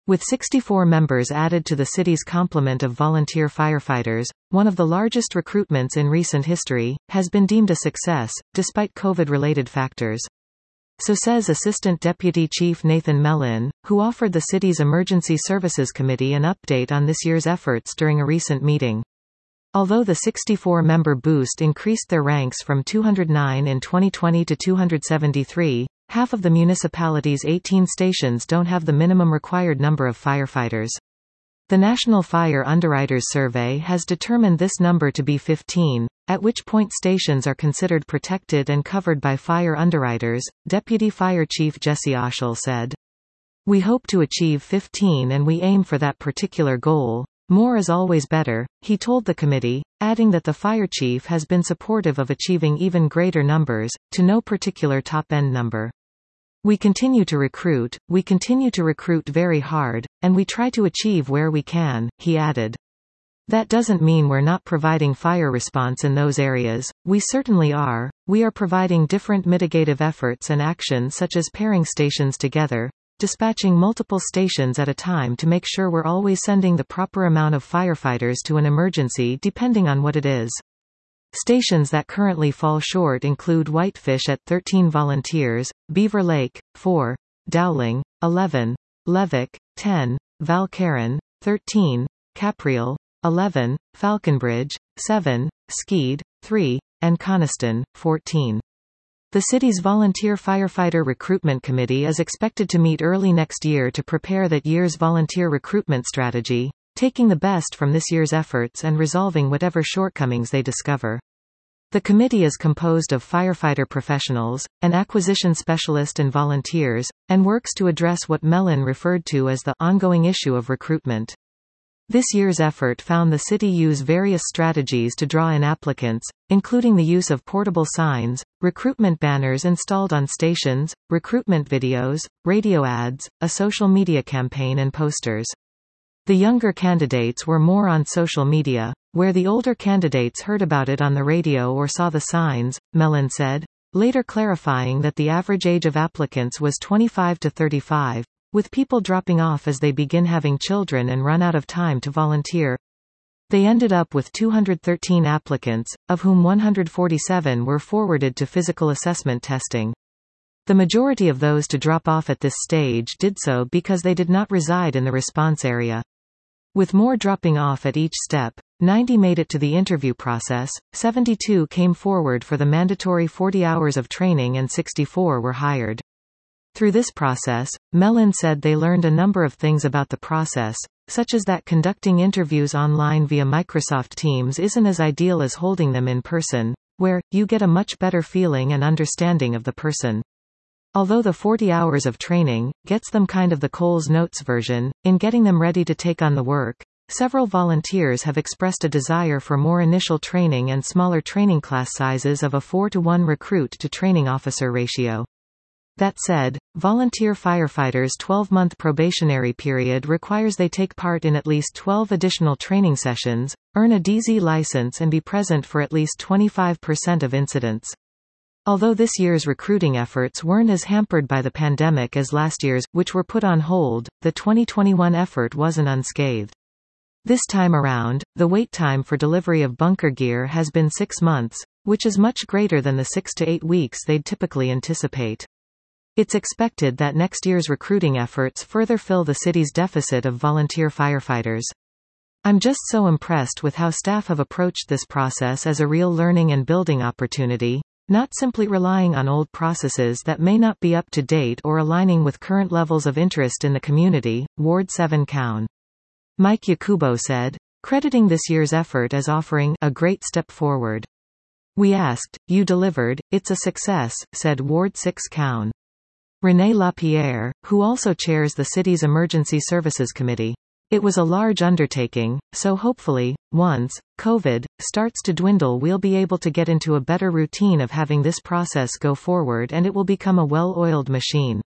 With 64 members added to the city's complement of volunteer firefighters, one of the largest recruitments in recent history, has been deemed a success, despite COVID-related factors. So says Assistant Deputy Chief Nathan Mellin, who offered the city's Emergency Services Committee an update on this year's efforts during a recent meeting. Although the 64-member boost increased their ranks from 209 in 2020 to 273, half of the municipality's 18 stations don't have the minimum required number of firefighters. The National Fire Underwriters Survey has determined this number to be 15, at which point stations are considered protected and covered by fire underwriters, Deputy Fire Chief Jesse Oshel said. We hope to achieve 15 and we aim for that particular goal. More is always better, he told the committee, adding that the fire chief has been supportive of achieving even greater numbers, to no particular top-end number. We continue to recruit very hard, and we try to achieve where we can, he added. That doesn't mean we're not providing fire response in those areas, we certainly are. We are providing different mitigative efforts and actions such as pairing stations together, dispatching multiple stations at a time to make sure we're always sending the proper amount of firefighters to an emergency depending on what it is. Stations that currently fall short include Whitefish at 13 volunteers, Beaver Lake, 4, Dowling, 11, Levick, 10, Valcaron, 13, Capriel, 11, Falconbridge, 7, Skeed, 3, and Coniston, 14. The city's Volunteer Firefighter Recruitment Committee is expected to meet early next year to prepare that year's volunteer recruitment strategy, taking the best from this year's efforts and resolving whatever shortcomings they discover. The committee is composed of firefighter professionals, an acquisition specialist and volunteers, and works to address what Mellin referred to as the ongoing issue of recruitment. This year's effort found the city use various strategies to draw in applicants, including the use of portable signs, recruitment banners installed on stations, recruitment videos, radio ads, a social media campaign and posters. The younger candidates were more on social media, where the older candidates heard about it on the radio or saw the signs, Mellin said, later clarifying that the average age of applicants was 25 to 35. With people dropping off as they begin having children and run out of time to volunteer. They ended up with 213 applicants, of whom 147 were forwarded to physical assessment testing. The majority of those to drop off at this stage did so because they did not reside in the response area. With more dropping off at each step, 90 made it to the interview process, 72 came forward for the mandatory 40 hours of training and 64 were hired. Through this process, Mellin said they learned a number of things about the process, such as that conducting interviews online via Microsoft Teams isn't as ideal as holding them in person, where you get a much better feeling and understanding of the person. Although the 40 hours of training gets them kind of the Coles Notes version, in getting them ready to take on the work, several volunteers have expressed a desire for more initial training and smaller training class sizes of a 4-to-1 recruit to training officer ratio. That said, volunteer firefighters' 12-month probationary period requires they take part in at least 12 additional training sessions, earn a DZ license and be present for at least 25% of incidents. Although this year's recruiting efforts weren't as hampered by the pandemic as last year's, which were put on hold, the 2021 effort wasn't unscathed. This time around, the wait time for delivery of bunker gear has been 6 months, which is much greater than the 6 to 8 weeks they'd typically anticipate. It's expected that next year's recruiting efforts further fill the city's deficit of volunteer firefighters. I'm just so impressed with how staff have approached this process as a real learning and building opportunity, not simply relying on old processes that may not be up to date or aligning with current levels of interest in the community, Ward 7 Coun. Mike Yakubo said, crediting this year's effort as offering a great step forward. We asked, you delivered, it's a success, said Ward 6 Coun. René Lapierre, who also chairs the city's Emergency Services Committee. It was a large undertaking, so hopefully, once COVID starts to dwindle, we'll be able to get into a better routine of having this process go forward and it will become a well-oiled machine.